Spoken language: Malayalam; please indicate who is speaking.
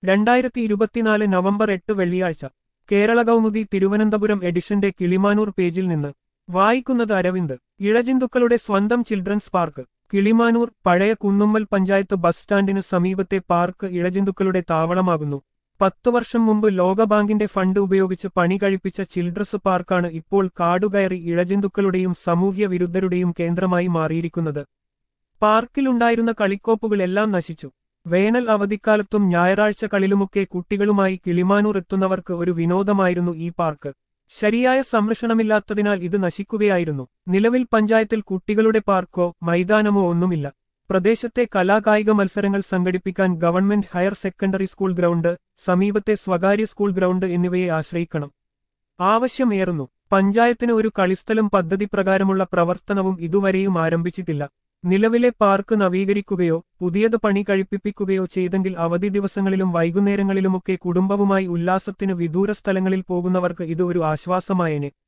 Speaker 1: 2024 നവംബർ 8 വെള്ളിയാഴ്ച കേരള കൗമുദി തിരുവനന്തപുരം എഡിഷന്റെ കിളിമാനൂർ പേജിൽ നിന്ന് വായിക്കുന്നത് അരവിന്ദ്. ഇഴജന്തുക്കളുടെ സ്വന്തം ചിൽഡ്രൻസ് പാർക്ക്. കിളിമാനൂർ പഴയ കുന്നുമ്മൽ പഞ്ചായത്ത് ബസ് സ്റ്റാൻഡിന് സമീപത്തെ പാർക്ക് ഇഴജന്തുക്കളുടെ താവളമാകുന്നു. 10 വർഷം മുമ്പ് ലോകബാങ്കിന്റെ ഫണ്ട് ഉപയോഗിച്ച് പണി കഴിപ്പിച്ച ചിൽഡ്രൻസ് പാർക്കാണ് ഇപ്പോൾ കാടുകയറി ഇഴജന്തുക്കളുടെയും സാമൂഹ്യ വിരുദ്ധരുടെയും കേന്ദ്രമായി മാറിയിരിക്കുന്നത്. പാർക്കിലുണ്ടായിരുന്ന കളിക്കോപ്പുകളെല്ലാം നശിച്ചു. വേനൽ അവധിക്കാലത്തും ഞായറാഴ്ചകളിലുമൊക്കെ കുട്ടികളുമായി കിളിമാനൂർ എത്തുന്നവർക്ക് ഒരു വിനോദമായിരുന്നു ഈ പാർക്ക്. ശരിയായ സംരക്ഷണമില്ലാത്തതിനാൽ ഇത് നശിക്കുകയായിരുന്നു. നിലവിൽ പഞ്ചായത്തിൽ കുട്ടികളുടെ പാർക്കോ മൈതാനമോ ഒന്നുമില്ല. പ്രദേശത്തെ കലാകായിക മത്സരങ്ങൾ സംഘടിപ്പിക്കാൻ government higher secondary school ground, സമീപത്തെ സ്വകാര്യ സ്കൂൾ ഗ്രൗണ്ട് എന്നിവയെ ആശ്രയിക്കണം. ആവശ്യമേറുന്നു. പഞ്ചായത്തിന് ഒരു കളിസ്ഥലം പദ്ധതി പ്രകാരമുള്ള പ്രവർത്തനവും ഇതുവരെയും ആരംഭിച്ചിട്ടില്ല. നിലവിലെ പാർക്ക് നവീകരിക്കുകയോ പുതിയത് പണി കഴിപ്പിക്കുകയോ ചെയ്തെങ്കിൽ അവധി ദിവസങ്ങളിലും വൈകുന്നേരങ്ങളിലുമൊക്കെ കുടുംബവുമായി ഉല്ലാസത്തിന് വിദൂര സ്ഥലങ്ങളിൽ പോകുന്നവർക്ക് ഇത് ഒരു ആശ്വാസമായേനെ.